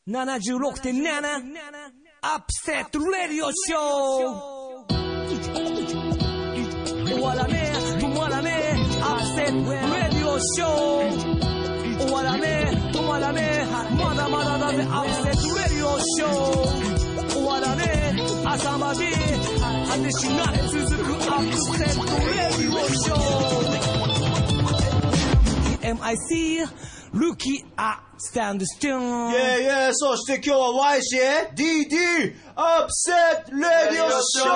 76.7 アップセットレディオショー。終わらねえ止まらねえアップセットレディオショー。終わらねえ止まらねえまだまだだぜアップセットレディオショー。終わらねえ朝まで果てしなく続くアップセットレディオショー。 MIC ルキアスタンドスティーン。 いやいや、そして今日は YCDD アップセットレディオショ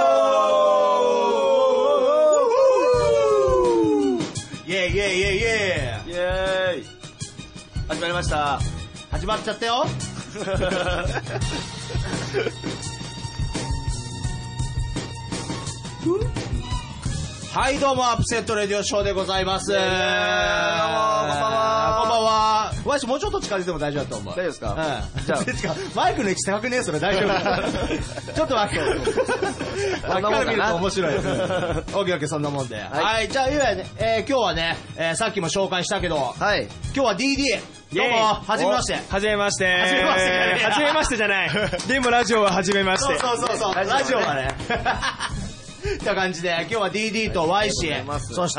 ー。イェイイェイイェイイェイイェイ。始まりました。始まっちゃったよ。はいどうもアップセットレディオショーでございます。どうもこんばんは。わしもうちょっと近づいても大丈夫だと思う。 大丈夫ですか？ うん。じゃあマイクの位置高くねえそれ大丈夫。ちょっと待って。あっから見ると面白い。オッケーオッケーそんなもんで。はい。じゃあ今日はね、さっきも紹介したけど、はい。今日は DD。どうもはじめまして。 はじめまして。 はじめまして。 はじめましてじゃない。でもラジオははじめまして。 そう。ラジオはね。って感じで今日は DD と YC そして、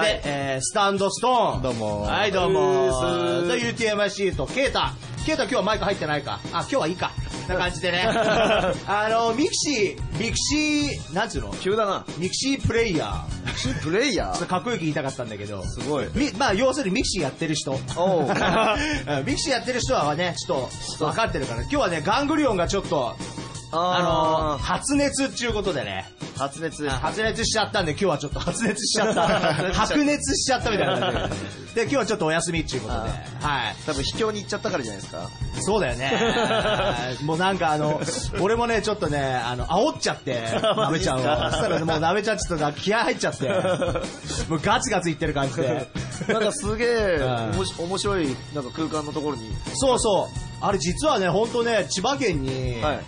スタンドストーンどうもはいどうもと UTMIC とケイタ今日はマイク入ってないか今日はいいかな感じでねミクシーなんつうの急だなミクシープレイヤーちょっとかっこよく言いたかったんだけどすごいまあ要するにミクシーやってる人ミクシーやってる人はねちょっと分かってるから今日はねガングリオンがちょっと発熱っていうことでね発熱しちゃったんで今日はちょっと発熱しちゃった白熱しちゃったみたいな感じで今日はちょっとお休みっていうことではい多分秘境に行っちゃったからじゃないですかそうだよねもうなんか俺もねちょっとね煽っちゃってなべちゃんをそしたらもうなべちゃんちょっと気合入っちゃってもうガツガツいってる感じでなんかすげえ面白いなんか空間のところにそうあれ実はね本当ね千葉県に、はい、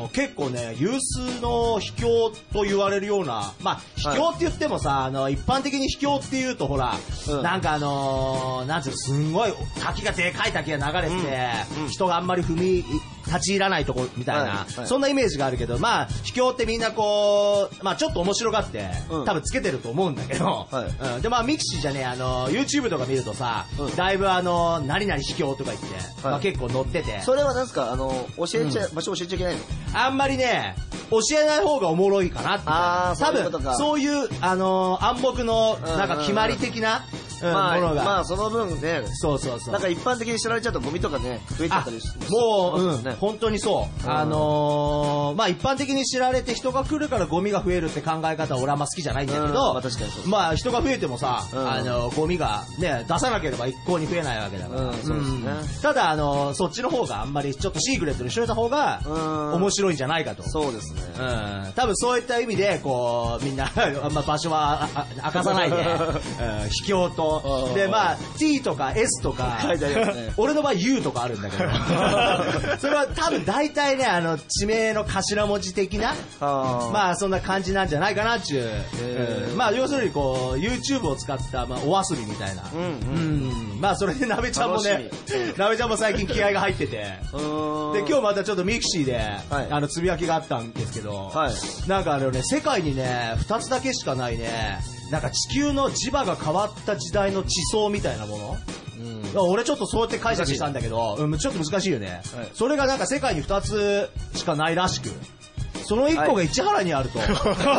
結構ね有数の秘境と言われるようなまあ秘境って言ってもさ、はい、一般的に秘境っていうとほら、なんかなんていうのすんごい滝がでかい滝が流れてて、人があんまり立ち入らないとこみたいな、そんなイメージがあるけどまあ秘境ってみんなこうまあちょっと面白がって、多分つけてると思うんだけど、でまあミクシーじゃねYouTube とか見るとさ、だいぶ何々秘境とか言って、まあ結構載っててそれはなんですか場所教えちゃいけないのあんまりね教えない方がおもろいかなって多分そういう暗黙のなんか決まり的なものがまあその分ねそうなんか一般的に知られちゃうとゴミとかね増えちゃったりしてもう本当にそうまあ一般的に知られて人が来るからゴミが増えるって考え方は俺はあんま好きじゃないんだけどまあ確かにそうまあ人が増えてもさゴミがね出さなければ一向に増えないわけだからそうですねただそっちの方があんまりちょっとシークレットにしといた方が面白いんじゃないかとそうですね多分そういった意味でこうみんな場所は明かさないで秘境とでまあ T とか S とか俺の場合 U とかあるんだけどそれは多分大体ね地名の頭文字的なまあそんな感じなんじゃないかなっていうまあ要するにこう YouTube を使ったまあお遊びみたいなまあそれでなべちゃんもねなべちゃんも最近気合が入っててで今日またちょっとミクシーでつぶやきがあったんですけどなんかね世界にね2つだけしかないねなんか地球の磁場が変わった時代の地層みたいなもの、俺ちょっとそうやって解釈したんだけど、ちょっと難しいよね、それがなんか世界に2つしかないらしくその1個が市原にあると、おーい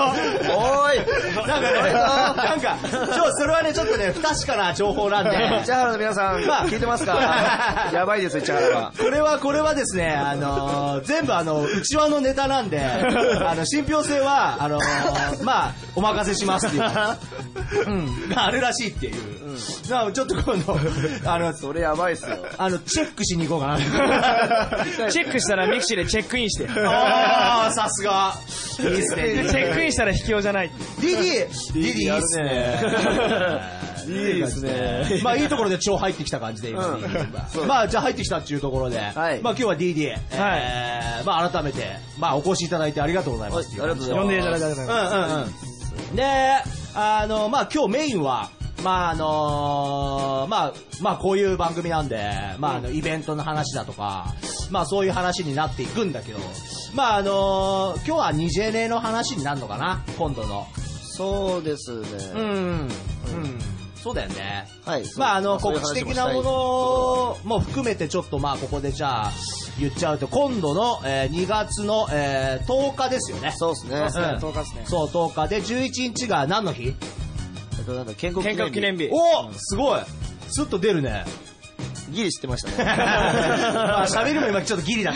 なんかねなんかそれはねちょっとね不確かな情報なんで市原の皆さん、聞いてますかやばいです市原はこれはですね全部内輪のネタなんで信憑性はまあお任せしますっていうがあるらしいっていうちょっと今度それやばいっすよチェックしに行こうかなチェックしたらミクシーでチェックインしてさすがいいっすねチェックインしたら秘境じゃない DD いいっすねいいですねまあいいところで超入ってきた感じで今まあじゃあ入ってきたっていうところでまあ今日は DD まあ改めてまあお越しいただいてありがとうございます呼んでいただいてありがとうございますでまあ今日メインはまあこういう番組なんで、イベントの話だとか、そういう話になっていくんだけど、今日はニジェネの話になるのかな、今度の。 そうですね。 そうだよね。 はい。 告知的なものも含めてちょっとここでじゃあ言っちゃうと、今度の、2月の、10日ですよね。 そうですね。 10日ですね。 そう、10日で11日が何の日？ 建国記念日。 お、すごい。スッと出るね。 ギリ知ってましたね。 喋るの今ちょっとギリだった。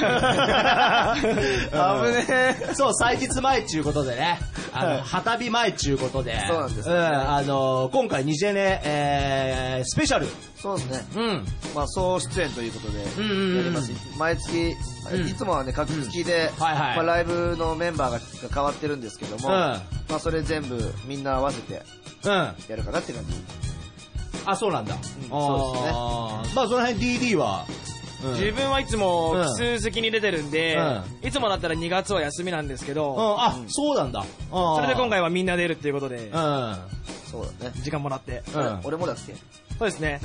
危ねえ。そう、祭日前っていうことでね。旗日前っていうことで。 そうなんです。 今回ニジェネ、スペシャル。 そうですね。総出演ということでやります。毎月、いつもはね、各月で、ライブのメンバーが変わってるんですけども、それ全部みんな合わせて、やるかなって感じ。 あ、そうなんだ。 そうですね。 その辺 DD は、 自分はいつも奇数席に出てるんで、いつもだったら2月は休みなんですけど、 そうなんだ。 それで今回はみんな出るっていうことで、 そうだね。 時間もらって。 俺もだっけ？ そうですね。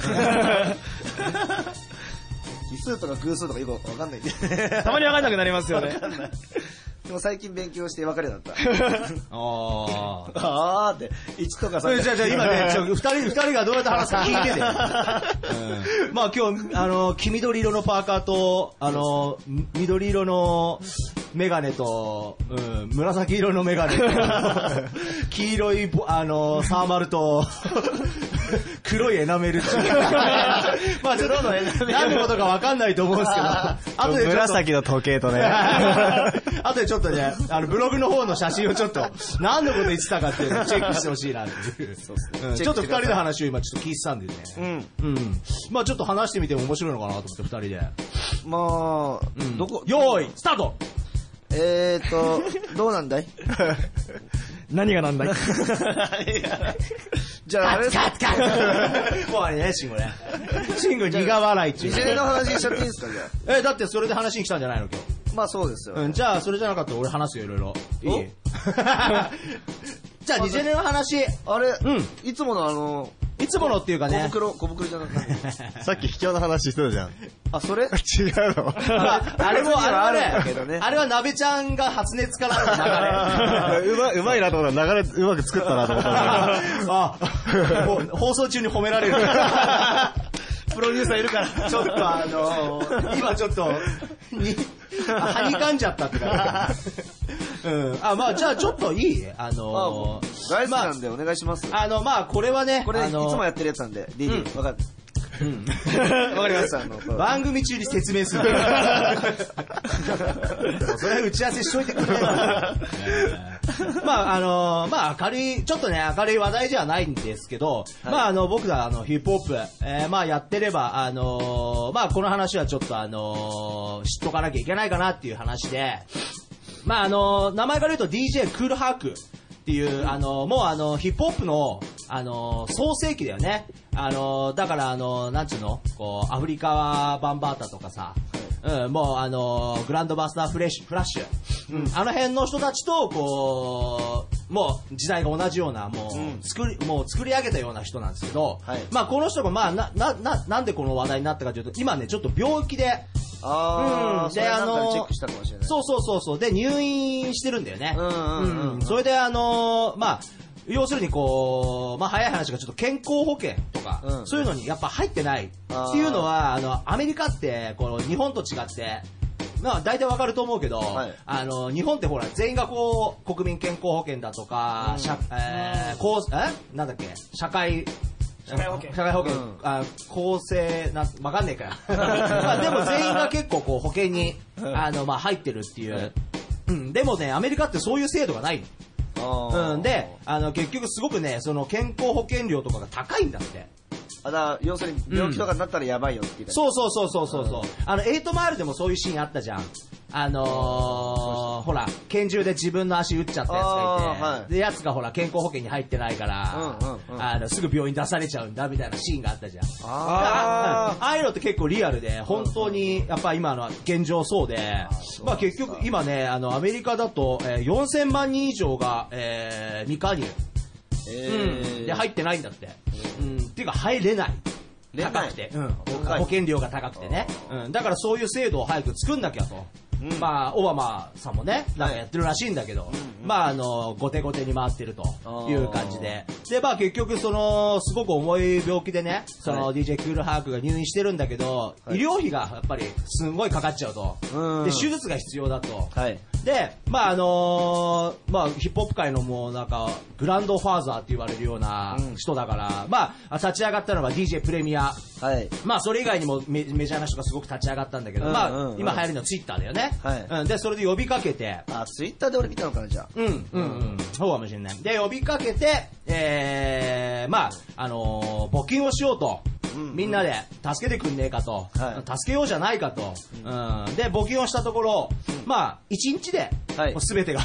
奇数とか偶数とかよくわかんないんで。 たまにわかんなくなりますよね。 でも最近勉強して分かるようになった。って、1とか3。 じゃあ今ね、二人がどうやって話すか聞いてて。今日、黄緑色のパーカーと、緑色のメガネと、紫色のメガネと、黄色い、サーマルと、黒いエナメルっていう。ちょっと何のことか分かんないと思うんですけど、後で紫の時計とね。 後でちょっとね、ブログの方の写真をちょっと、何のこと言ってたかっていうのをチェックしてほしいなっていう。ちょっと二人の話を今ちょっと聞いてたんでね。ちょっと話してみても面白いのかなと思って、二人で。用意、スタート！ どうなんだい？ 何がなんだい？ じゃああれカッもうあれね、シンゴね。シンゴ苦笑いっていう。 ニジェネの話しちゃっていいんですか、じゃあ。 だってそれで話に来たんじゃないの今日。 そうですよ。 じゃあそれじゃなかったら俺話すよ、いろいろ。いい？じゃあニジェネの話。 あれ、いつものいつものっていうかね。 小袋じゃなくて。 さっき秘境の話してたじゃん。 あ、それ？ 違うの。 あれもあれは鍋ちゃんが発熱からの流れ。うまいなと思ったら流れうまく作ったなと思ったもう放送中に褒められる。 プロデューサーいるから。 ちょっと今ちょっと、はにかんじゃったって感じ。じゃあちょっといい？ 大好きなんでお願いします。 これはね、 これいつもやってるやつなんで、DD、わかる。わかりました。 番組中に説明する。それ打ち合わせしといてくれ。明るい、ちょっとね、明るい話題じゃないんですけど、僕がヒップホップ、やってれば、この話はちょっと知っとかなきゃいけないかなっていう話で、名前から言うと DJ クールハークっていう、もうヒップホップの、創世期だよね。だからなんつうのこう、アフリカバンバータとかさ、もうグランドバスターフラッシュ、あの辺の人たちと、こう、もう時代が同じような、もう作り上げたような人なんですけど、この人が、なんでこの話題になったかというと、今ね、ちょっと病気で、で、 チェックしたかもしれない。 そう。で、入院してるんだよね。それで、要するにこう、早い話がちょっと健康保険とか、そういうのにやっぱ入ってないっていうのは、アメリカって、この日本と違って、大体わかると思うけど、日本ってほら、全員がこう、国民健康保険だとか、なんだっけ、社会保険、公正わかんねえかよ。でも全員が結構こう保険に、入ってるっていう。でもね、アメリカってそういう制度がない。で、結局すごくね、その健康保険料とかが高いんだって。 要するに病気とかになったらやばいよっていう。 そう。8マイルでもそういうシーンあったじゃん。ほら、拳銃で自分の足撃っちゃったやつがいて、で、やつがほら、健康保険に入ってないから、すぐ病院出されちゃうんだみたいなシーンがあったじゃん。ああいうのって結構リアルで、本当に、やっぱ今の現状そうで、結局今ね、アメリカだと、4000万人以上が、未加入。で、入ってないんだって。 っていうか入れない。高くて、保険料が高くてね、だからそういう制度を早く作んなきゃと、まあオバマさんもねなんかやってるらしいんだけど、まあ後手後手に回ってるという感じで、でまあ結局そのすごく重い病気でね、その DJ クールハークが入院してるんだけど、医療費がやっぱりすごいかかっちゃうと、で手術が必要だと、でまあまあヒップホップ界のもうなんかグランドファーザーって言われるような人だから、まあ立ち上がったのが DJ プレミア、まあそれ以外にもメジャーな人がすごく立ち上がったんだけど、まあ今流行りのツイッターだよね、でそれで呼びかけて、 ツイッターで俺見たのかな、じゃあそうかもしれない。で呼びかけて、まあ募金をしようと、みんなで助けてくんねえかと、助けようじゃないかと、で募金をしたところ、まあ1日で全てが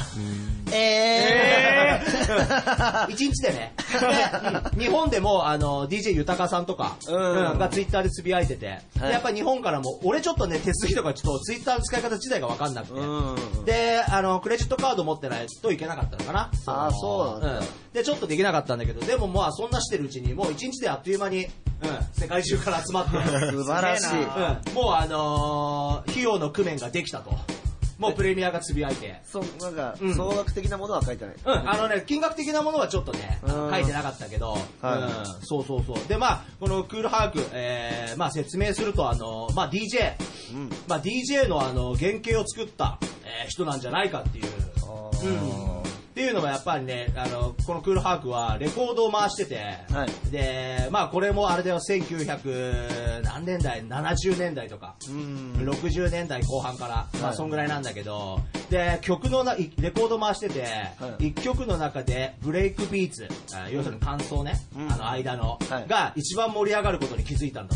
1日でね、日本でもDJ 豊さんとかがツイッターでつぶやいてて、やっぱり日本からも俺ちょっとね手すぎとかちょっとツイッターの使い方自体が分かんなくて、でクレジットカード持ってないといけなかったのかな。 そうなんだ。 でちょっとできなかったんだけど、でもまあそんなしてるうちにもう1日であっという間に世界中から集まって素晴らしい、 もう費用の工面ができたと。もうプレミアがつぶやいて、 なんか総額的なものは書いてない。 金額的なものはちょっとね書いてなかったけど、そうでまあこのクールハーク、まあ説明するとまあ DJ の原型を作った人なんじゃないかっていう。っていうのもやっぱりね、このクールハークはレコードを回してて、でまあこれもあれだよ、1900何年代、70年代とか、60年代後半から、まあそんぐらいなんだけど、で曲のレコード回してて、1曲の中でブレイクビーツ、要するに感想ね、間のが一番盛り上がることに気づいたんだって。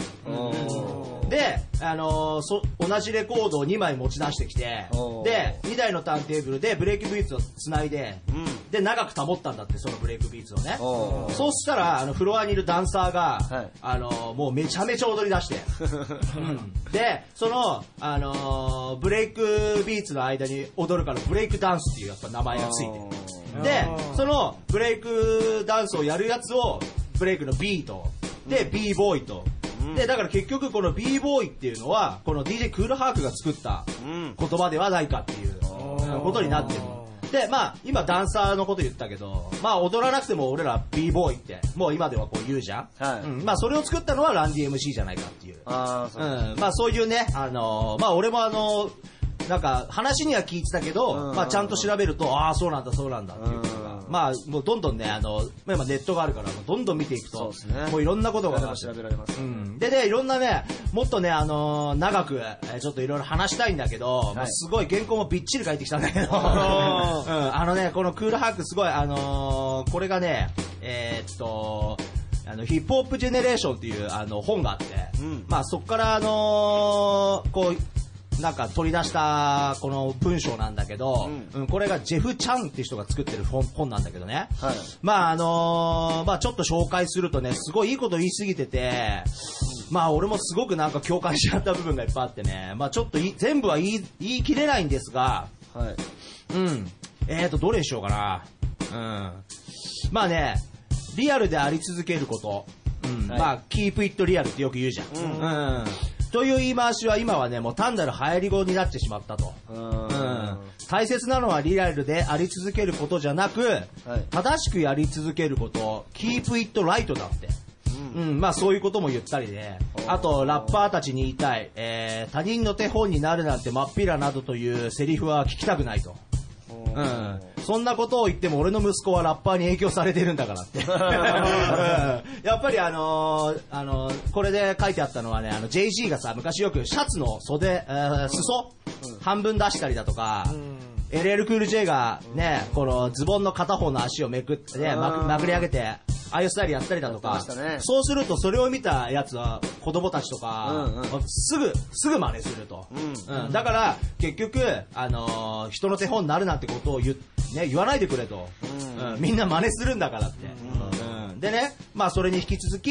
で、同じレコードを2枚持ち出してきて、で2台のターンテーブルでブレイクビーツをつないで、で長く保ったんだって、そのブレイクビーツをね。そうしたらフロアにいるダンサーが、もうめちゃめちゃ踊り出して、でその、ブレイクビーツの間に踊るからブレイクダンスっていうやっぱ名前がついてる。でそのブレイクダンスをやるやつをブレイクの B とで B ボーイと、でだから結局この B ボーイっていうのはこの DJ クールハークが作った言葉ではないかっていうことになってる。でまあ今ダンサーのこと言ったけど、まあ踊らなくても俺ら B ボーイってもう今ではこう言うじゃん、まあそれを作ったのはランディ MC じゃないかっていう、まあそういうね、まあ俺もなんか話には聞いてたけど、まあちゃんと調べると、ああそうなんだそうなんだっていうことが、まあもうどんどんね今ネットがあるからどんどん見ていくと、もういろんなことが調べられます。 でね、いろんなね、もっとね長くちょっといろいろ話したいんだけど、まあすごい原稿もびっちり書いてきたんだけど、ねこのクールハークすごいこれがねヒップホップジェネレーションっていう本があって、まあそこからこうなんか取り出したこの文章なんだけど、これがジェフ・チャンっていう人が作ってる本なんだけどね、まあまあちょっと紹介するとね、すごいいいこと言いすぎてて、まあ俺もすごくなんか共感しちゃった部分がいっぱいあってね、まあちょっと全部は言い切れないんですが、どれにしようかな。まあね、リアルであり続けること、まあ Keep it real ってよく言うじゃん、という言い回しは今はねもう単なる流行り語になってしまったと。大切なのはリアルであり続けることじゃなく、正しくやり続けること、Keep it right だって。まあそういうことも言ったりね、あとラッパーたちに言いたい、他人の手本になるなんてまっぴらなどというセリフは聞きたくないと。そんなことを言っても俺の息子はラッパーに影響されてるんだからってやっぱりこれで書いてあったのはね、JG がさ昔よくシャツの袖、裾、半分出したりだとか、LL クール J がねこのズボンの片方の足をめくってねまくり上げてああいうスタイルやったりだとか、そうするとそれを見たやつは子供たちとかすぐ真似すると、だから結局人の手本になるなんてことを言わないでくれと、みんな真似するんだからって、でね、まあそれに引き続き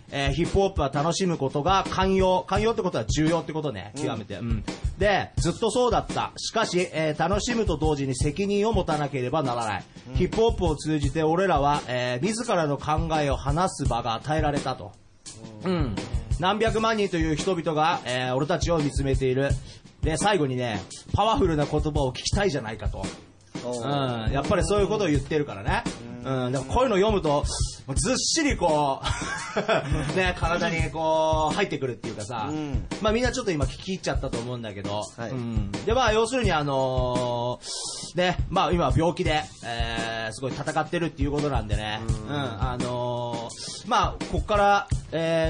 ヒップホップは楽しむことが寛容ってことは重要ってことね、極めて。で、ずっとそうだった。しかし、楽しむと同時に責任を持たなければならない。ヒップホップを通じて俺らは、自らの考えを話す場が与えられたと。何百万人という人々が、俺たちを見つめている。で、最後にね、パワフルな言葉を聞きたいじゃないかと。やっぱりそういうことを言ってるからね。でもこういうのを読むと、ずっしりこう、ね、体にこう、入ってくるっていうかさ、まあみんなちょっと今聞き入っちゃったと思うんだけど、で、まあ要するにね、まあ今病気で、すごい戦ってるっていうことなんでね、まあ、こっから、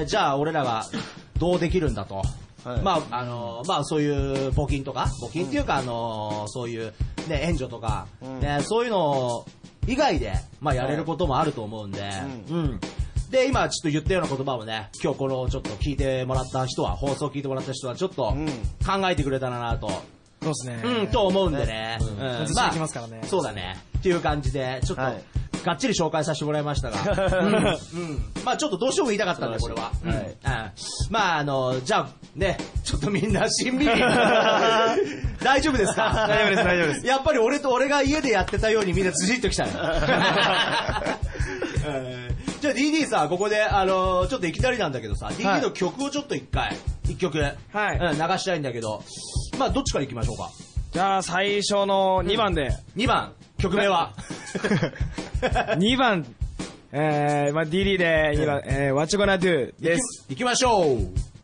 じゃあ俺らがどうできるんだと。まあそういう募金っていうかそういうね援助とか、ね、そういうの以外でまあやれることもあると思うんで、で今ちょっと言ったような言葉をね、今日このちょっと聞いてもらった人は、放送聞いてもらった人はちょっと考えてくれたらなと。 そうですね。 と思うんでね。 まあ、きますからね。 そうだね。っていう感じで、ちょっと、がっちり紹介させてもらいましたが。まあちょっとどうしても言いたかったんで、これは。まあじゃあ、ね、ちょっとみんなしんみり。大丈夫ですか？ 大丈夫です。 やっぱり俺が家でやってたようにみんなずしっときたい。じゃあ DD さ、ここで、ちょっといきなりなんだけどさ、DD の曲をちょっと一曲、流したいんだけど、まあどっちからいきましょうか。 じゃあ最初の2番で。 2番、曲名は 2番、まあ DD で2番、What You Gonna Do です。 いきましょう。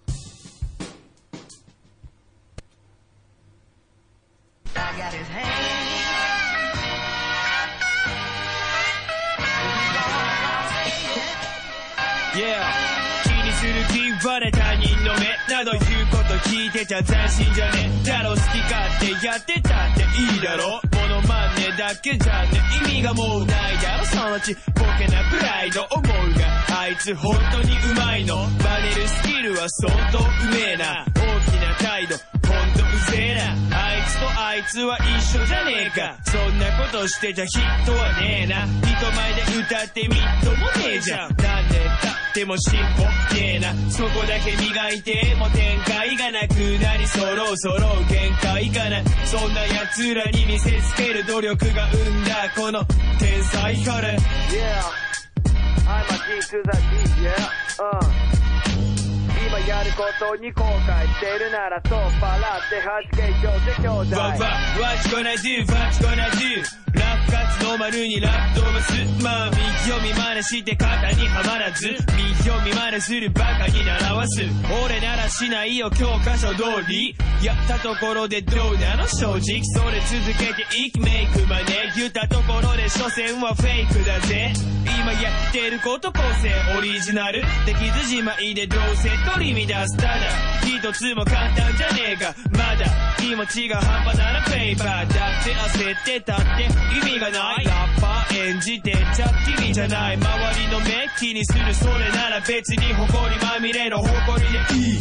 気にする気はね、他人の目など言うこと聞いてちゃ斬新じゃねえだろ。好き勝手やってたっていいだろ。モノマネだけじゃね意味がもうないだろ。そのうちボケなプライド思うが、あいつ本当にうまいの。真似るスキルは相当うめえな。大きな態度ほんとうぜえな。あいつとあいつは一緒じゃねえか。そんなことしてちゃヒットはねえな。人前で歌ってみっともねえじゃん。何年経っても進歩ねえな。そこだけ磨いても展開がなくなり、そろそろ限界かな。そんな奴らに見せつける努力が生んだこの天才彼。 Yeah I'm a G to the D yeah 今やることに後悔してるならとっ払って弾けよぜ兄弟。 What you gonna do What you gonna do。 ラップ活の丸にラップ飛ばす。まあ右を見真似して肩にはまらず、右を見真似するバカに習わす。俺ならしないよ教科書通り。やったところでどうなの正直。それ続けていきメイクマネ。言ったところで所詮はフェイクだぜ。今やってること構成オリジナル。できずじまいでどうせ取り乱す。ただ一つも簡単じゃねえか。まだ気持ちが半端ならペーパーだって焦ってたって意味がない。ラッパー演じてちゃ君じゃない。周りの目気にするそれなら別に誇りまみれの誇りでいい。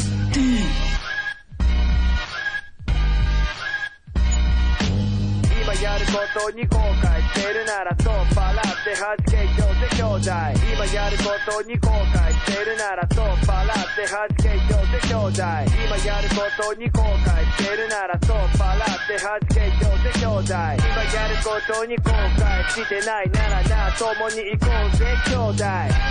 今やることに後悔してるならとっ払って弾けよぜ兄弟。今やることに後悔してるならとっ払って弾けよぜ兄弟。今やることに後悔してるならとっ払って弾けよぜ兄弟。今やることに後悔してないならな、共に行こうぜ兄弟。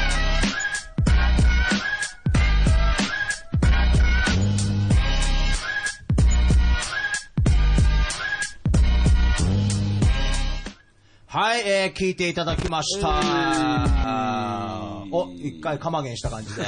はい、聞いていただきました。お、一回カマゲンした感じで。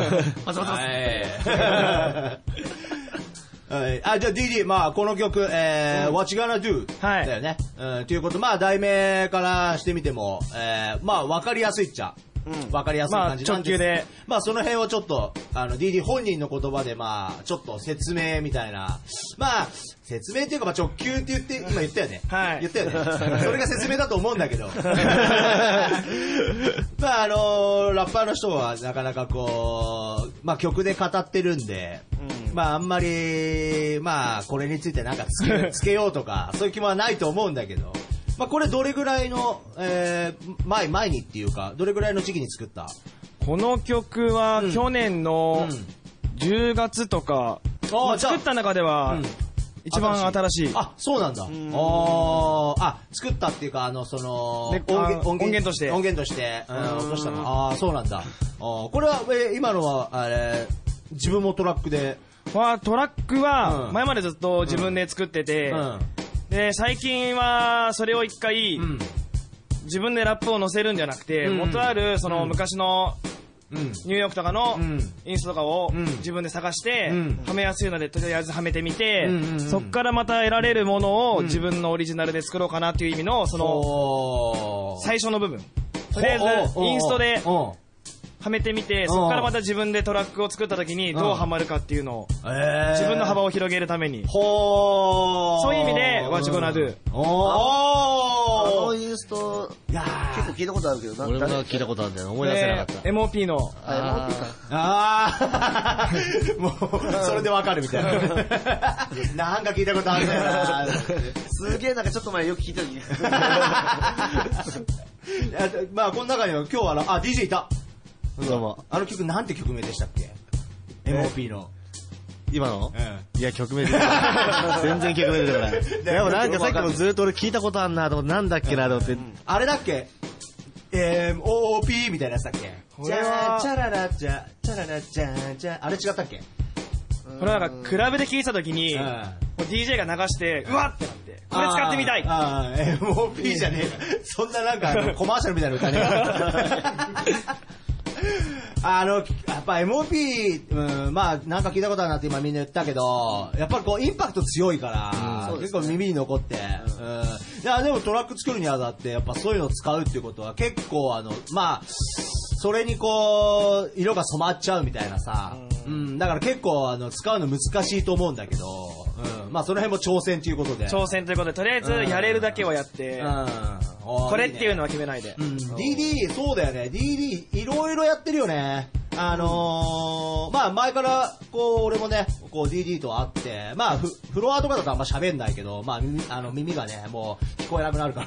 じゃあ DD、まあこの曲、What You Gonna Do だよね。ということ、まあ題名からしてみても、まあわかりやすいっちゃ。わかりやすい感じなんです。 直球で。 まあその辺をちょっと、DD 本人の言葉でまあ、ちょっと説明みたいな。まあ、説明っていうか、まあ直球って今言ったよね。 はい。 言ったよね。それが説明だと思うんだけど。まあラッパーの人はなかなかこう、まあ曲で語ってるんで、まああんまり、まあこれについてなんかつけようとか、そういう気もないと思うんだけど、まあこれどれぐらいの、前にっていうか、どれぐらいの時期に作ったこの曲は去年の10月とか、作った中では一番新しい。 あ、そうなんだ。作ったっていうか、その、 音源として。 音源として、落としたの。そうなんだ。これは、今のは、自分もトラックで。 トラックは、前までずっと自分で作ってて、で、最近は、それを一回、自分でラップを載せるんじゃなくて、元ある、その、昔の、ニューヨークとかのインストとかを自分で探して、はめやすいのでとりあえずはめてみて、そっからまた得られるものを自分のオリジナルで作ろうかなっていう意味の、その、最初の部分。とりあえず、インストで、はめてみて、そこからまた自分でトラックを作った時にどうハマるかっていうのを、自分の幅を広げるために。そういう意味で、What You Gonna Do。 あのインスト、結構聞いたことあるけど、 俺も聞いたことあるんだよ。思い出せなかった。 MOP の。 MOP か。もう、それでわかるみたいな。なんか聞いたことあるんだよな。 すげえなんかちょっと前よく聞いた時。 まあ、この中には今日はDJ いた。 どうも。 あの曲なんて曲名でしたっけ？ MOP の。 今の？いや、曲名出てこない。全然曲名出てこない。でもなんかさっきもずっと俺聞いたことあんなと思って、なんだっけなと思って。 あれだっけ？OP みたいなやつだっけ？ じゃチャララチャ、チャララチャ、チャ、あれ違ったっけ？ これなんか、クラブで聴いたときに、DJ が流して、うわってなって、これ使ってみたい MOP じゃねえ。そんななんか、コマーシャルみたいな歌ね。やっぱ MOP、まあなんか聞いたことあるなって今みんな言ったけど、やっぱりこうインパクト強いから、結構耳に残って、いやでもトラック作るにあたってやっぱそういうのを使うっていうことは結構まあそれにこう色が染まっちゃうみたいなさ、だから結構使うの難しいと思うんだけど、まあその辺も挑戦ということで。 挑戦ということで、とりあえずやれるだけはやって、これっていうのは決めないで。 DD、そうだよね。DD、いろいろやってるよね。まあ前から、こう、俺もね、こう DD と会って、まあフロアとかだとあんま喋んないけど、まあ耳がね、もう聞こえなくなるから。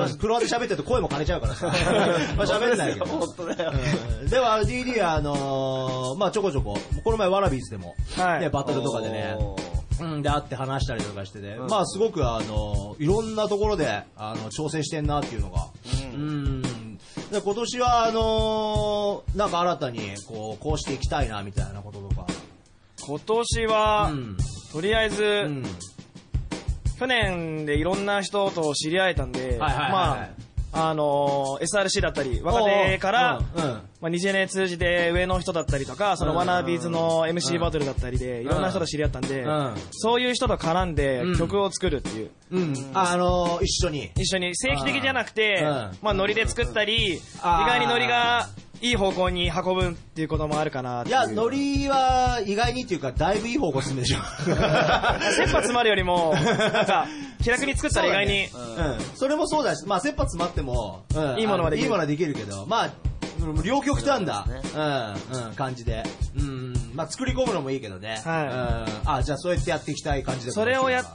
フロアで喋ってると声も枯れちゃうからさ。まあ喋んないけど。 本当だよ。 では DD まあちょこちょこ、この前ワラビーズでも、ね、バトルとかでね、で会って話したりとかしてて、まあすごくいろんなところで挑戦してんなっていうのが、で今年はなんか新たにこうしていきたいなみたいなこととか。 今年は、とりあえず、去年でいろんな人と知り合えたんで、まあSRC だったり若手から、まあ、2J ネ通じて上の人だったりとか、そのワナビーズの MC バトルだったりでいろんな人と知り合ったんで、そういう人と絡んで曲を作るっていう、一緒に正規的じゃなくて、まあノリで作ったり、意外にノリがいい方向に運ぶっていうこともあるかなっていう。いや、 ノリは意外にっていうか、だいぶいい方向進むでしょ。 切羽詰まるよりも、なんか、気楽に作ったら意外に。 それもそうだし、まあ、切羽詰まっても、 いいものはできる。 いいものはできるけど、まあ、両極端だ、感じで。まあ、作り込むのもいいけどね。じゃあ、そうやってやっていきたい感じで。 それをやって、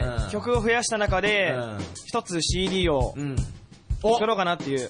曲を増やした中で、一つ CD を作ろうかなっていう。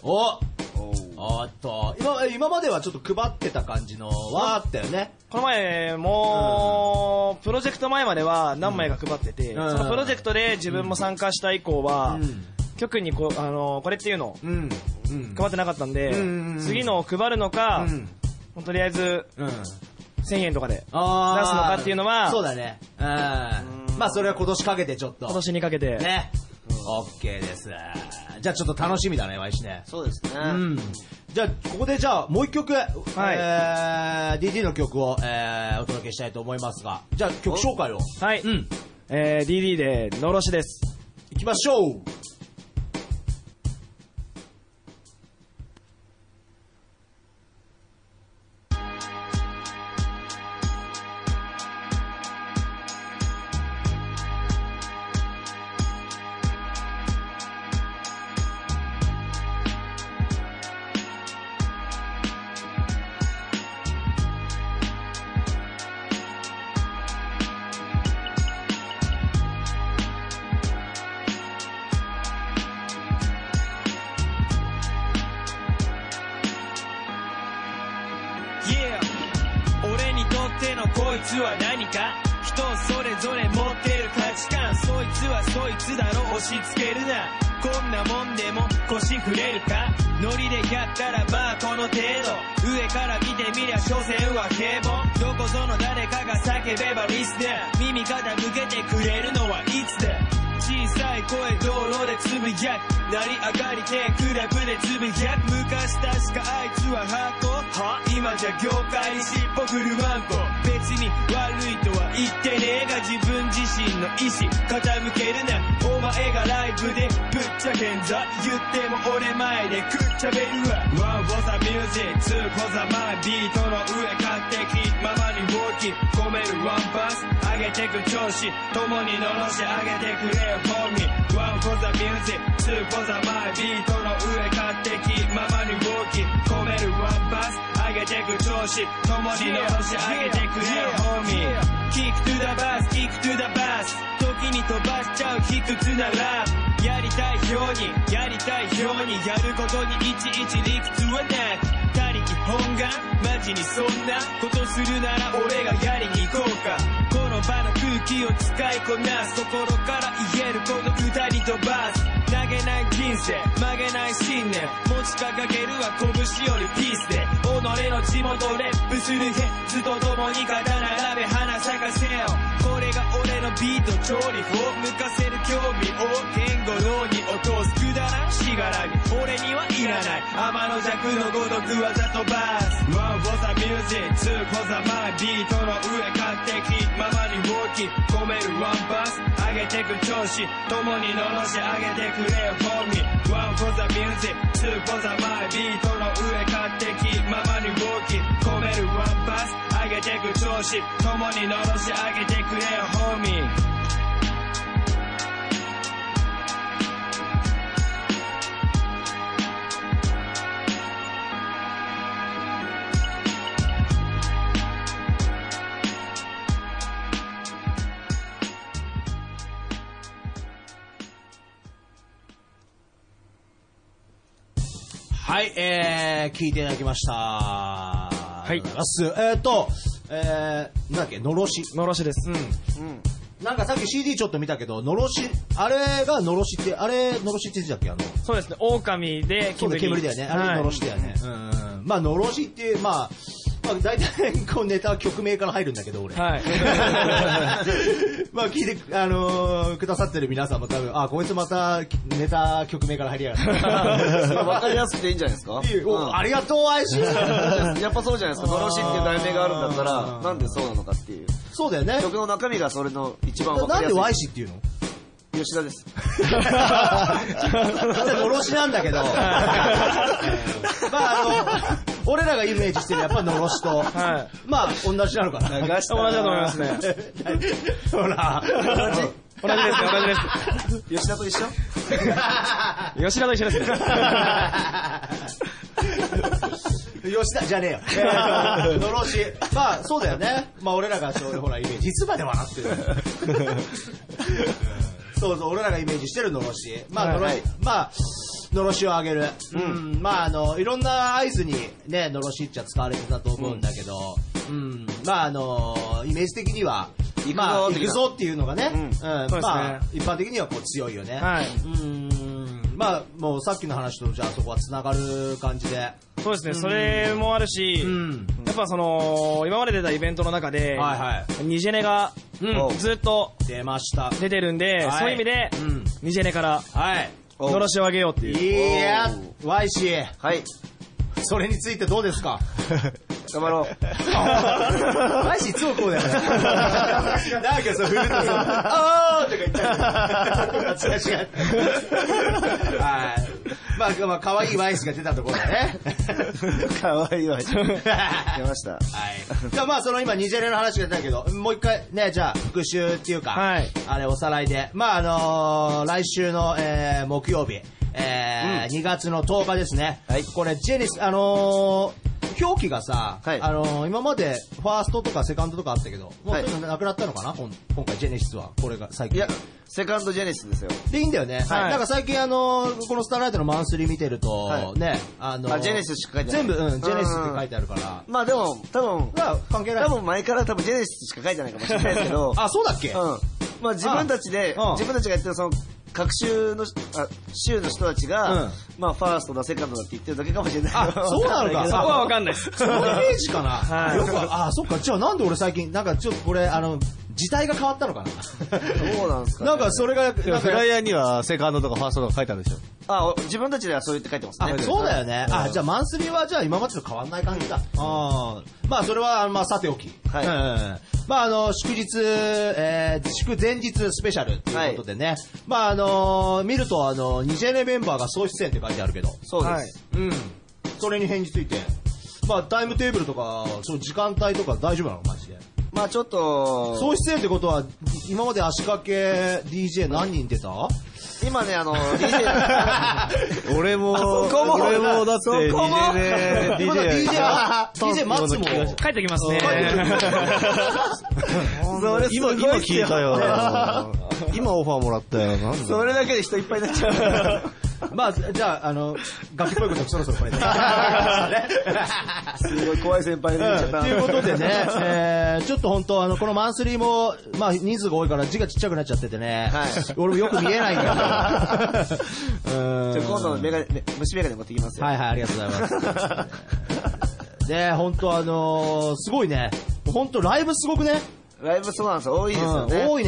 今まではちょっと配ってた感じのはあったよね。 この前もうプロジェクト前までは何枚か配ってて、そのプロジェクトで自分も参加した以降は、局にこれっていうのを配ってなかったんで、次のを配るのか、とりあえず1000円とかで出すのかっていうのは、 そうだね。まあそれは今年かけてちょっと。 今年にかけて。 ね。オッケーです。じゃあちょっと楽しみだね、ワイシね。 そうですね。 じゃあここでじゃあもう一曲、DD の曲を、お届けしたいと思いますが、じゃあ曲紹介を。 はい。DD でのろしです。 行きましょう。 こいつは何か人それぞれ持ってる価値観、そいつはそいつだろ押し付けるな、こんなもんでも腰振れるか、ノリでやったらまあこの程度、上から見てみりゃ所詮は平凡、どこぞの誰かが叫べばリスナー、耳傾けてくれるのはいつだ、小さい声道路でつぶやく、成り上がりてクラブでつぶやく、昔確かあいつはハートは今じゃ業界に尻尾振るワンコ、別に悪いとは言ってねえが自分自身の意志傾けるな、お前がライブでぶっちゃけんぞ、言っても俺前でくっちゃべるわ、 One for the music, two for the mind、 ビートの上勝手気ままにウォーキー込めるワンパス、上げてく調子共にのろし上げてくれよhomie、 One for the music, two for the mind、 ビートの上勝手気ままにウォーキー込めるワンパス、上げてく調子共にのろし上げてくれよhomie、 Kick to the bass, kick to the bass、 時に飛ばしちゃう卑屈なラップ、やりたいようにやりたいようにやることにいちいち理屈はなく、他力本願マジにそんなことするなら俺がやりに行こうか、この場の空気を使いこなす、心から言えるこの歌に飛ばす、投げない人生曲げない信念、持ち掲げるは拳よりピースで、己の地元レップするヘッズと共に肩並べ花咲かせよ、これが俺のビート調理法、向かせる興味を言語脳に落とすくだらんしがらみ、俺にはいらない天の弱のごとく技飛ばす、 One for the music, two for the mind、 ビートの上勝手気ままにウォーキー込めるワンパス、上げてく調子共にのろし上げてくれよhomie、 One for the music, two for the mind、 ビートの上勝手気ままにウォーキー込めるワンパス、上げてく調子共にのろし上げてくれよhomie。 はい、聞いていただきました。はい。なんだっけ、のろし。 のろしです。うん。 なんかさっき CD ちょっと見たけど、のろし、あれがのろしって、あれ、のろしって言ってたっけそうですね、狼で煙。そうだ、煙だよね。あれ、のろしだよね。まあ、のろしっていう、まあ大体こうネタは曲名から入るんだけど俺。はい。まあ聞いてくださってる皆さんも多分こいつまたネタ曲名から入りやがる。 わかりやすくていいんじゃないですか。 ありがとう愛し。 やっぱそうじゃないですか。のろしっていう題名があるんだったらなんでそうなのかっていう。 そうだよね。 曲の中身がそれの一番わかりやすい。 なんで愛しっていうの？ 吉田です。 のろしなんだけど、まあ俺らがイメージしてるやっぱのろしと、まあ同じなのかな。 同じだと思いますね。 ほら。 同じです。 吉田と一緒？ 吉田と一緒ですね。 吉田じゃねえよ。のろし。まあそうだよね。まあ俺らがそういうほらイメージ。いつまで笑ってる。そうそう、俺らがイメージしてるのろし。まあ、のろし、まあ、のろしをあげる。まあ、いろんな合図にね、のろしっちゃ使われてたと思うんだけど、まあ、イメージ的には、まあ、行くぞっていうのがね、まあ、一般的にはこう強いよね。まあ、もうさっきの話とじゃあそこはつながる感じで。 そうですね、それもあるし、やっぱ今まで出たイベントの中で、ニジェネがずっと出てるんで、そういう意味で、ニジェネからのろしをあげようっていう。 いや、ワイシー。はい。それについてどうですか？ 頑張ろう。ワイシーいつもこうだよね。なんかそう、振るとさ、あーとか言ったり。違う。はい。まあ、可愛いワイシーが出たところだね。 可愛いワイシー。出ました。はい。 じゃあまあ、今、ニジェネの話が出たけど、もう一回ね、じゃあ、復習っていうか、あれ、おさらいで。まあ、来週の、木曜日。2月の10日ですね。はい。これ、ジェニス、 表記がさ、今までファーストとかセカンドとかあったけど、もうそういうのなくなったのかな、今回ジェネシスは。これが最近。 いや、セカンドジェネシスですよ。 で、いいんだよね。なんか最近このスターライトのマンスリー見てると、ね、 ジェネシスしか書いてない。 全部、ジェネシスって書いてあるから。 まあでも、多分、 関係ない。 多分前からジェネシスしか書いてないかもしれないですけど。 あ、そうだっけ？ まあ自分たちがやってるその、各州の人たちが、まあファーストだセカンドだって言ってるだけかもしれない。 あ、そうなのか。 そこはわかんないです。 そのイメージかな。よく、そっか。じゃあなんで俺最近、なんかちょっとこれ、時代が変わったのかな。 そうなんですか、 なんかそれが、 フライヤーにはセカンドとかファーストとか書いてあるでしょ。 自分たちではそう言って書いてますね。 そうだよね。じゃあマンスリーはじゃあ今までと変わんない感じだ。まあそれはまあさておき。まあ祝日、祝前日スペシャルということでね。まあ見ると20年メンバーが総出演って書いてあるけど。 そうです。 それに返事ついて。まあタイムテーブルとか、その時間帯とか大丈夫なのマジで。 まあちょっと。 総出演ってことは、今まで足掛け DJ 何人出た？ 今ね、DJ 俺もだって20年 DJ 待つもん帰ってきますね。 今聞いたよ。今オファーもらったよ。なんだそれだけで人いっぱいになっちゃう。 まあ、じゃあ、楽器っぽいことそろそろこれね。 すごい怖い先輩になっちゃった。 ということでね、ちょっと本当このマンスリーも、まあ人数が多いから字がちっちゃくなっちゃっててね、俺もよく見えないんだけど。 今度虫眼鏡持ってきますよ。 はいはい、ありがとうございます。で、本当すごいね。本当ライブすごくね。 ライブそうなんですよ。多いですよね。 多いね。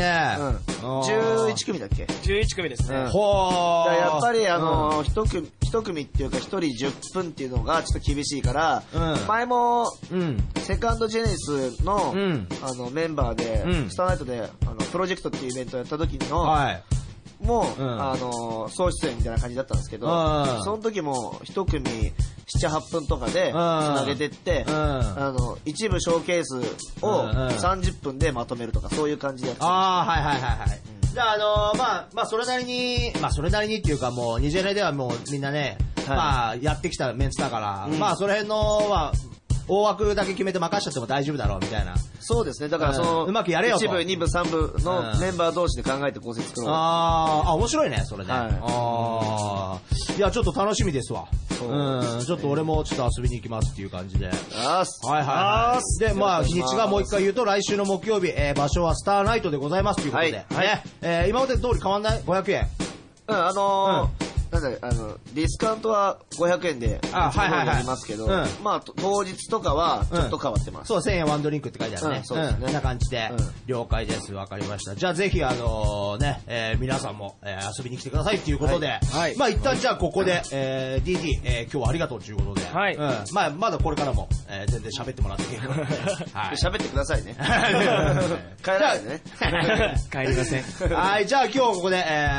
11組だっけ ?11 組ですね。 やっぱり一組っていうか一人10分っていうのがちょっと厳しいから、前も、セカンドジェネシスの、メンバーで、スターナイトで、プロジェクトっていうイベントをやった時の、もう、総出演みたいな感じだったんですけど、その時も一組7、8分とかで繋げてって、一部ショーケースを30分でまとめるとか、そういう感じでやってました。 はいはいはいはい。じゃあまあそれなりにっていうかもう20年ではもうみんなね、まあやってきたメンツだから、まあその辺の、まあ、大枠だけ決めて任しちゃっても大丈夫だろうみたいな。 そうですね。だからうまくやれよと。1部、2部、3部のメンバー同士で考えて構成作ろう。 面白いね、それね。いや、ちょっと楽しみですわ。ちょっと俺もちょっと遊びに行きますっていう感じで。はいはい。で、まあ、日にちがもう一回言うと、来週の木曜日、場所はスターナイトでございますということで。今まで通り変わんない ?500 円。 なんだディスカウントは500円でありますけど、まあ当日とかはちょっと変わってます。 そう、1000円ワンドリンクって書いてあるね。そうですね。こんな感じで、了解です。わかりました。じゃあぜひ皆さんも遊びに来てくださいっていうことで、まあ一旦じゃあここでDD 今日はありがとうということで、まあまだこれからも全然喋ってもらっていいから喋ってくださいね。帰らないでね。 帰りません。 はい、じゃあ今日ここで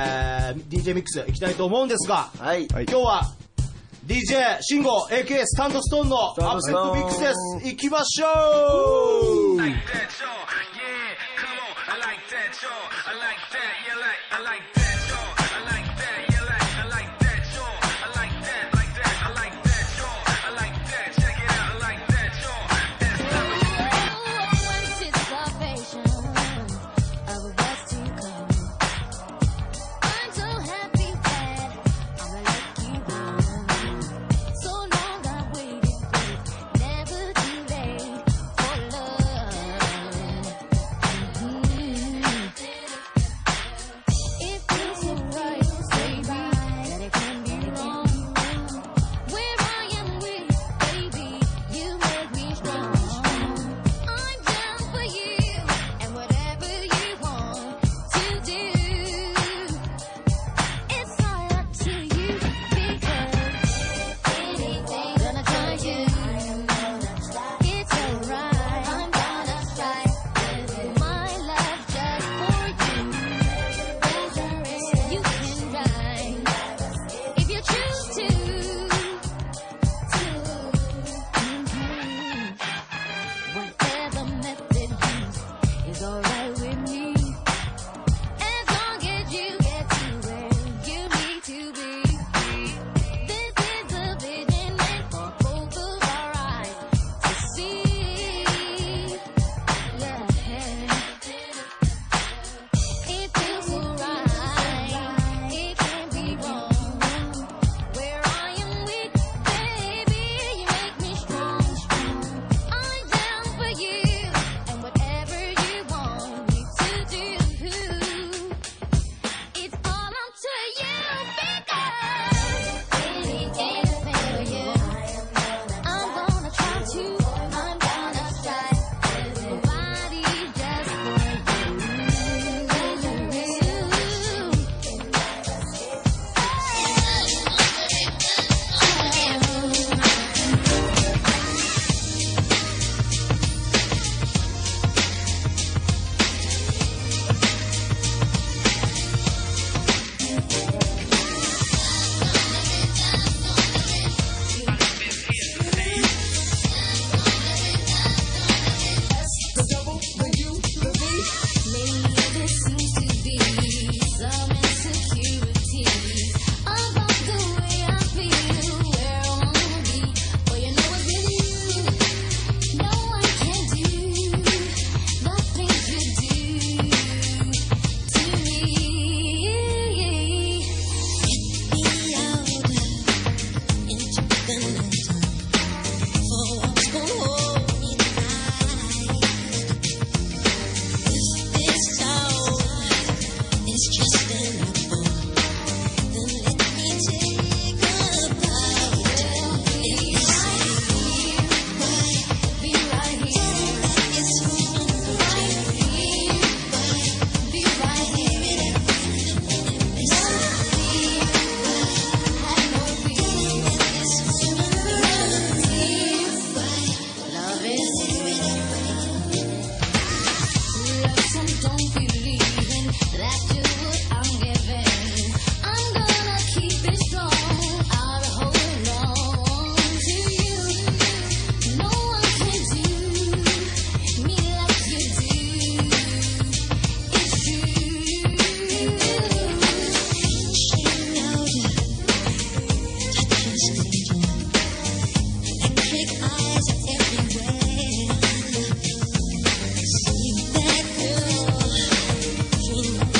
DJ ミックスいきたいと思うんですが、今日は DJ シンゴ AK スタンドストーンのアップテンポミックスです。いきましょう。 If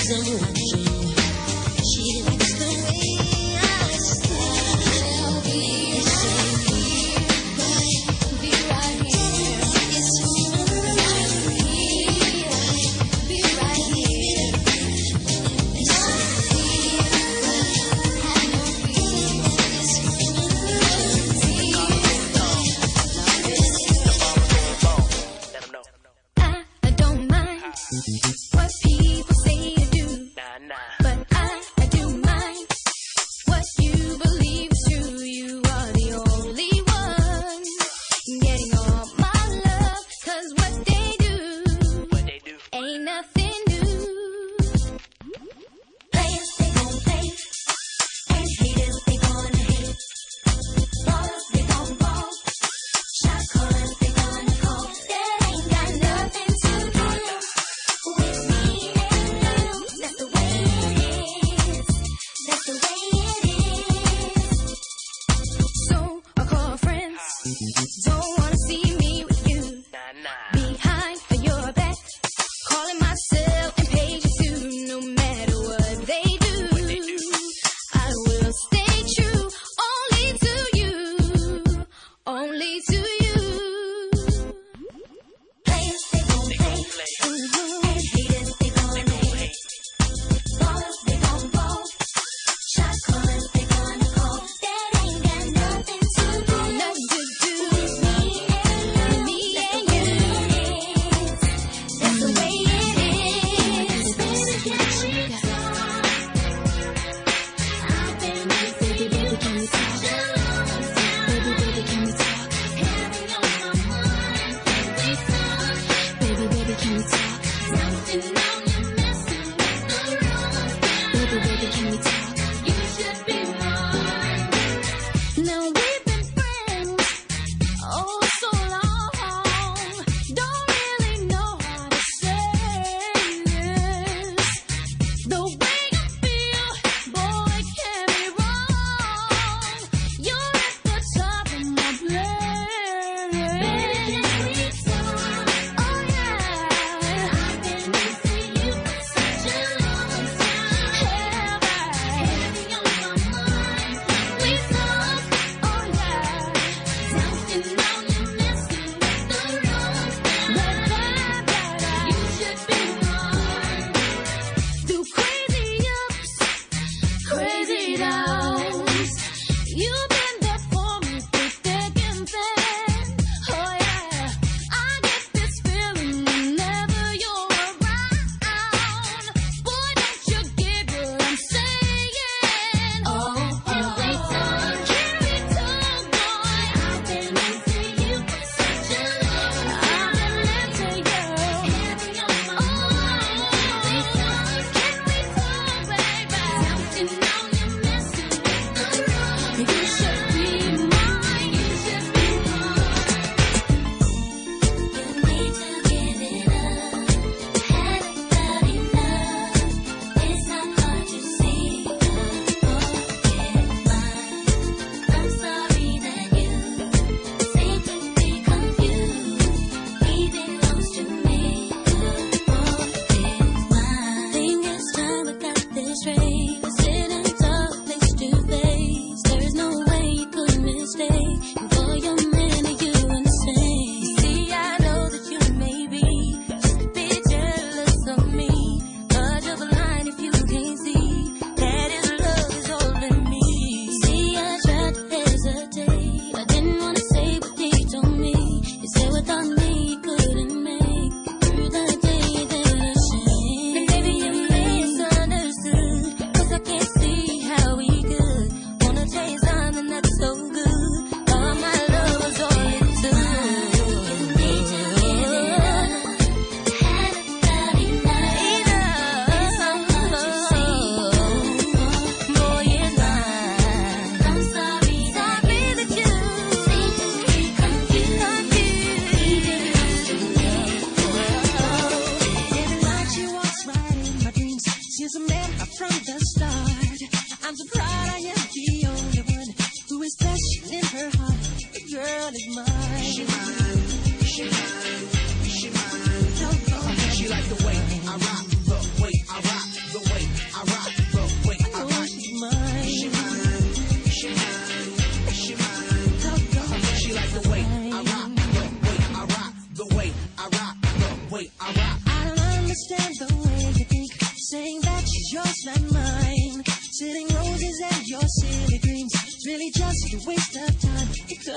She like the way I rock, the way I rock, the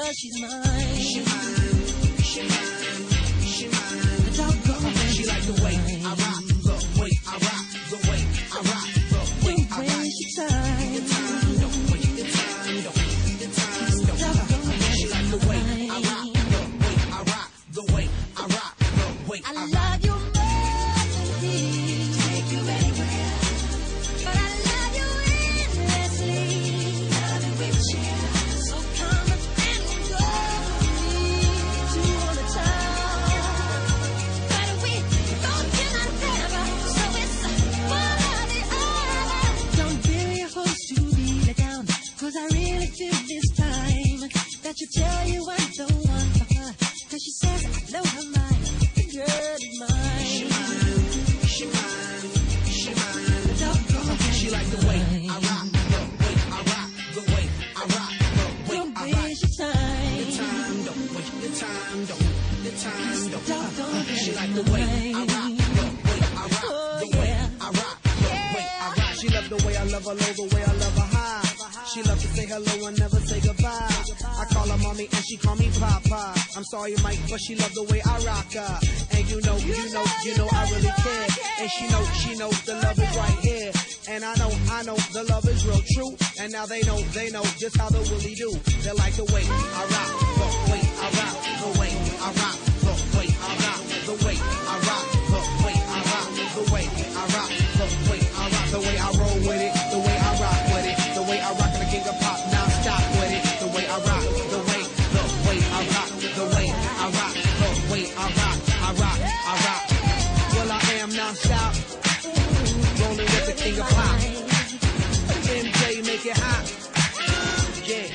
'cause she's mine. She mine, she mine, she mine. The doggone way. She like the way I rock, the way I rock, the way I rock, the way I rock. Your time, don't waste your time, don't waste your time, don't. She like the way I rock, the way I rock, the way I rock, the way I rock. I love your melody, take you anywhere, but I love you endlessly. Love it with you, so come and go with me to all the time. But we don't cannot never, so it's one or the other. Don't bury your hopes to be let down, 'cause I really feel this time that you tell you I'm the one for her, 'cause she says I know her mind, the girl is mine. She mine, she mine, she mine. She like the way I rock, the way I rock, the way I rock, the way I rock. Don't waste your time. The time, don't waste your time, don't the time, don't. She like the way I rock, the way I rock, the way I rock, the way I rock. She love the way I love her low, the way I love her high. She love to say hello and never say goodbye. I call her mommy and she call me papa. I'm sorry, Mike, but she love the way I rock her. And you know I really care. And she knows the love is right here. And I know the love is real true. And now they know just how the Willie do. They like the way I rock, the way I rock, the way I rock, the way I rock, the way I rock, the way I rock, the way I rock, the way I rock, the way I roll with it, the way I rock with it, the way I rock and the king of pop, now stop with it, the way I rock, the way I rock, the way I rock, the way I rock, I rock. Well, I am now stop, rolling with the king of pop. MJ, make it hot. Yeah.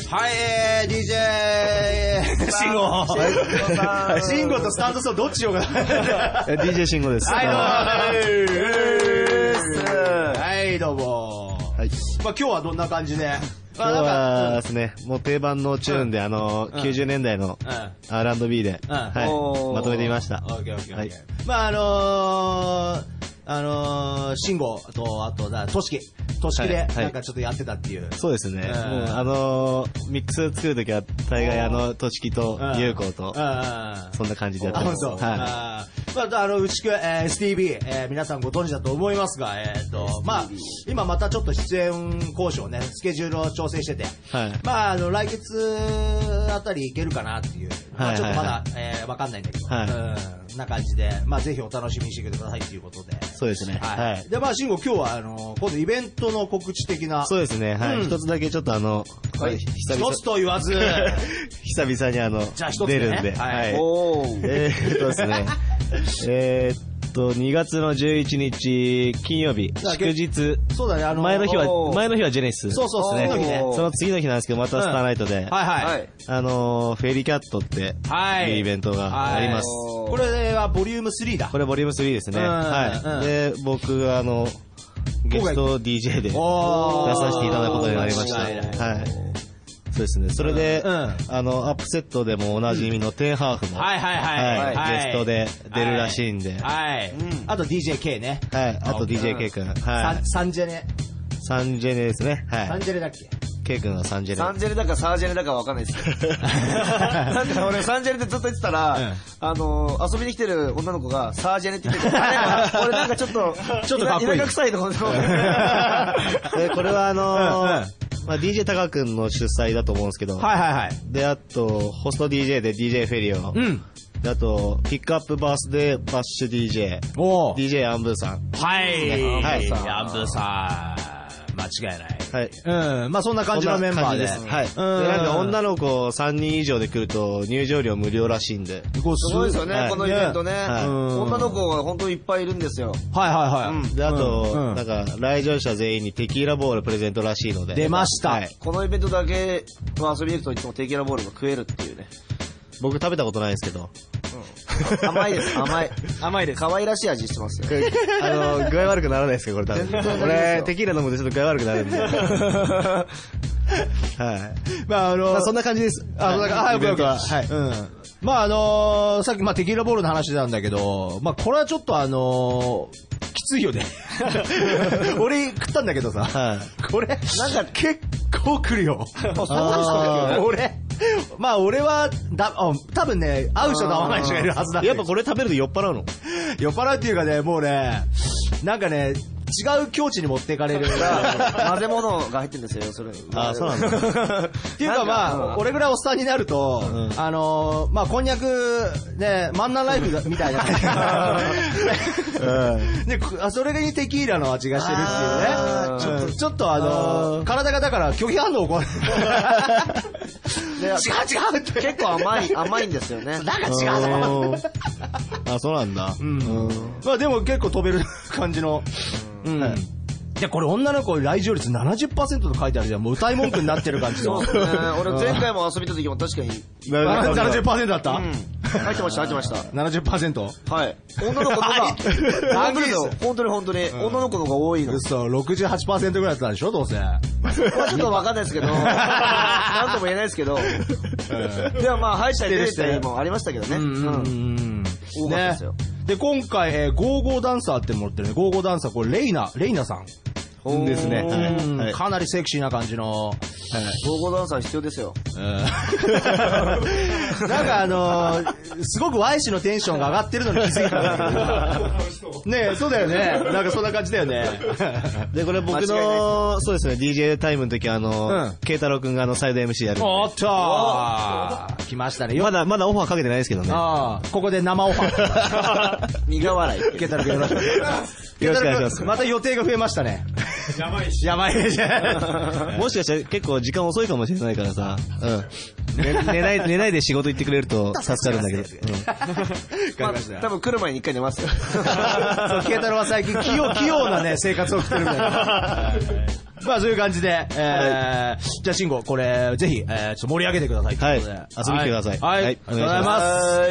はい、DJ 慎吾。慎吾とスタートするどっちようかな。 DJ 慎吾です。 はい、どうも。はい。まあ今日はどんな感じで？ 今日はですね、もう定番のチューンで90年代の R&B で、はい、まとめてみました。 まあ慎吾と、あと、としきで、なんかちょっとやってたっていう。 そうですね。ミックス作るときは、大概としきと、ゆうこうと、そんな感じでやってます。はい。 まあ、内くSTB、皆さんご存知だと思いますが、まあ、今またちょっと出演交渉ね、スケジュールを調整してて、まあ、来月あたりいけるかなっていう、まあ、ちょっとまだ、わかんないんだけど、な感じで、まあ、ぜひお楽しみにしてくださいということで。 そうですね。 はい。で、まあ、慎吾今日は、今度イベントの告知的な。 そうですね。はい。一つだけちょっと一つと言わず、 久々に出るんで。はい。ですね。2月の11日金曜日祝日。 そうだね。 前の日はジェネシス。 そうそう、次の日ね。 その次の日なんですけど、またスターナイトで、はいはい。フェリーキャットっていうイベントがあります。 これはボリューム3だ。 これボリューム3ですね。はい。で、僕がゲスト DJ で出させていただくことになりました。はい。そうですね。それで、アップセットでもおなじみのテンハーフも、ゲストで出るらしいんで。 はい。あと DJK ね。 はい。あと DJK くん。はい。 サンジェネ。 サンジェネですね。はい。 サンジェネだっけ K 君はサンジェネ。 サンジェネだかサージェネだかわかんないですけど。なんか俺サンジェネってずっと言ってたら、遊びに来てる女の子がサージェネって言ってた。俺なんかちょっとかっこいい。田舎臭いところで。これはまあ、DJ タカ君の主催だと思うんですけど。 はいはいはい。 で、あと、ホスト DJ で DJ フェリオ。で、あと、ピックアップバースデーバッシュ DJ。DJ アンブーさん。 はい。はい。アンブーさん。間違いない。はい。まあそんな感じのメンバーで。 はい。で、なんか女の子3人以上で来ると入場料無料らしいんで。 すごいですよね、このイベントね。女の子が本当にいっぱいいるんですよ。 はいはいはい。 で、あと、なんか来場者全員にテキーラボールプレゼントらしいので。 出ました。 このイベントだけ遊びに行くといつもテキーラボールが食えるっていうね。 僕食べたことないですけど。 甘いです、甘い。 甘いです。 可愛らしい味してますよ。 具合悪くならないですかこれ多分。俺、テキーラ飲むとちょっと具合悪くなるんで。はい。まあそんな感じです。 はい、よくはい。まあさっきテキーラボールの話なんだけど、まあこれはちょっときついよね。俺食ったんだけどさ、これなんか結構来るよ。俺は多分ね、合う人と合わない人がいるはずだ。 やっぱこれ食べると酔っ払うの？ 酔っ払うっていうかね、もうね、なんかね、違う境地に持っていかれる。 混ぜ物が入ってるんですよ、それ。 あ、そうなんだ。 っていうかまあ、俺ぐらいおっさんになると、まあ、こんにゃく、ね、マンナーライフみたいな。で、それにテキーラの味がしてるっていうね。ちょっと体がだから拒否反応を起こる。違うって。 結構甘いんですよね。 なんか違うぞ。 あ、そうなんだ。 まあでも結構飛べる感じの。いや、これ女の子来場率 70% と書いてあるじゃん。もう歌い文句になってる感じの。 そうですね。俺前回も遊びた時も確かに。 70% だった？ 入ってました。 70%？ はい。女の子の方が、本当に。女の子の方が多いの。 嘘、68% ぐらいだったんでしょ、どうせ。 ちょっとわかんないですけど、なんとも言えないですけど。でもまあ、歯医者に出たりもありましたけどね。多かったですよ。 で、今回、ゴーゴーダンサーって持ってるね。ゴーゴーダンサー、これ、レイナさん。 ですね。 かなりセクシーな感じの。 ゴーゴーダンサー必要ですよ。 なんかすごく Y 氏のテンションが上がってるのに気づいたんだけど。ねえ、そうだよね。なんかそんな感じだよね。 で、これ僕の、そうですね、DJ タイムの時慶太郎くんがサイド MC やる。 おっとー来ましたね。 まだオファーかけてないですけどね。 ここで生オファー。 苦笑い。 慶太郎くんよろしくお願いします。また予定が増えましたね。 やばいし。 もしかしたら結構時間遅いかもしれないからさ、寝ないで仕事行ってくれると助かるんだけど。 多分来る前に一回寝ますよ。 慶太郎は最近器用なね、生活を送ってるみたいな。 まあそういう感じで、じゃあ慎吾、これ、ぜひ、ちょっと盛り上げてくださいということで。 遊びに来てください。 はい。ありがとうございます。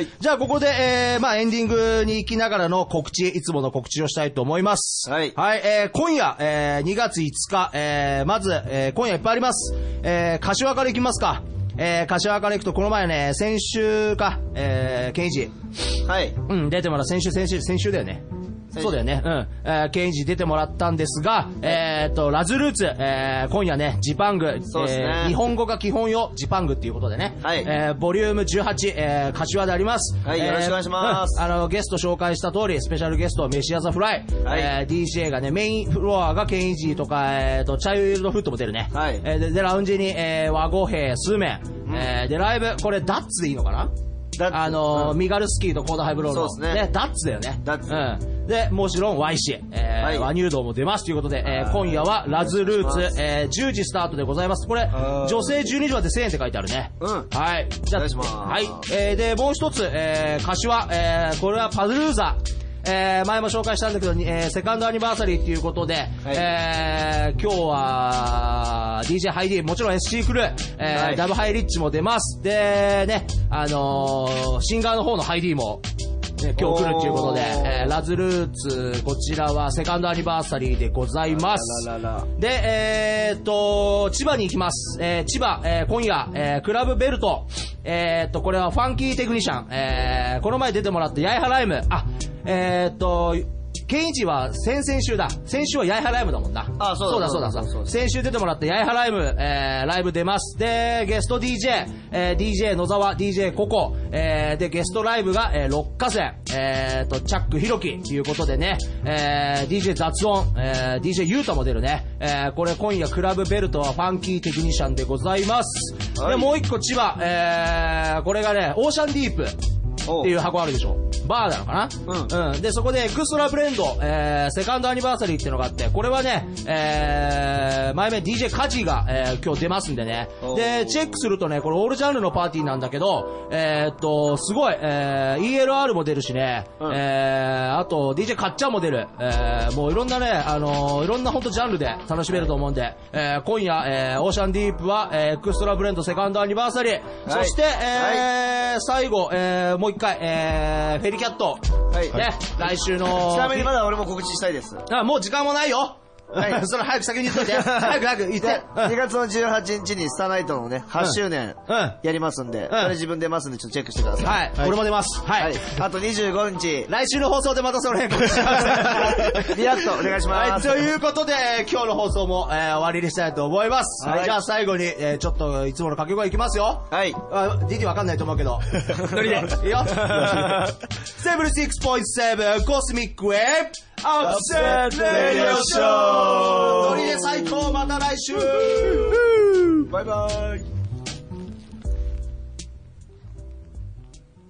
じゃあここで、まあエンディングに行きながらの告知、いつもの告知をしたいと思います。はい。はい、今夜、2月5日、まず、今夜いっぱいあります。柏から行きますか。柏から行くと、この前ね、先週か、ケンイジ。はい。うん、出てもらった、先週だよね。そうだよね。ケンイジ出てもらったんですが、ラズルーツ、今夜ね、ジパング、日本語が基本よ、ジパングっていうことでね。はい。ボリューム18、柏であります。 はい、よろしくお願いします。 ゲスト紹介した通り、スペシャルゲスト、メシアザフライ。はい。DJ がね、メインフロアがケンイジとか、チャイルドフットも出るね。はい。で、ラウンジに、和語兵、数名。で、ライブ、これ、ダッツでいいのかな？ミガルスキーとコーダハイブローの。そうですね。ダッツだよね。ダッツ。で、もちろん Y 氏、和乳道も出ますということで、今夜はラズルーツ、10時スタートでございます。これ、女性12時まで1000円って書いてあるね。はい。じゃあ、お願いします。はい。で、もう一つ、柏、これはパズルーザ。前も紹介したんだけど、セカンドアニバーサリーっていうことで、今日は、DJ ハイディ、もちろん SC クルー、ダブハイリッチも出ます。で、ね、シンガーの方のハイディも、ね、今日来るっていうことで、ラズルーツ、こちらはセカンドアニバーサリーでございます。で、千葉に行きます。千葉、今夜、クラブベルト、これはファンキーテクニシャン、この前出てもらった八重葉ライム、ケンイチは先々週だ。先週は八重葉ライブだもんな。あ、そうだ。先週出てもらった八重葉ライブ、ライブ出ます。で、ゲスト DJ、DJ 野沢、DJ ココ、で、ゲストライブが、六花線、チャックひろきということでね、DJ 雑音、DJ ゆうたも出るね。これ今夜クラブベルトはファンキーテクニシャンでございます。はい、で、もう一個千葉、これがね、オーシャンディープ。っていう箱あるでしょ。バーなのかな。で、そこでエクストラブレンド、セカンドアニバーサリーっていうのがあって、これはね、前目 DJ カジが、今日出ますんでね。で、チェックするとね、これオールジャンルのパーティーなんだけど、すごい、ELR も出るしね、あと DJ かっちゃんも出る。もういろんなね、いろんなほんとジャンルで楽しめると思うんで、今夜、オーシャンディープは、エクストラブレンドセカンドアニバーサリー。そして、最後、もう一回、フェリキャット。はい。ね、来週の。 ちなみにまだ俺も告知したいです。 もう時間もないよ。はい。それ早く先に言っといて。早く言って。 2月の18日にスタナイトのね、8周年やりますんで、それ自分出ますんでちょっとチェックしてください。 はい。俺も出ます。はい。 あと25日。 来週の放送でまたその辺告知します。 リラッとお願いします。 はい。ということで、今日の放送も終わりにしたいと思います。はい。じゃあ最後に、ちょっといつもの掛け声いきますよ。はい。DD わかんないと思うけど。ノリで。いいよ。76.7 コスミックウェブ。アップセットレディオショー。ノリで最高、また来週。 バイバイ。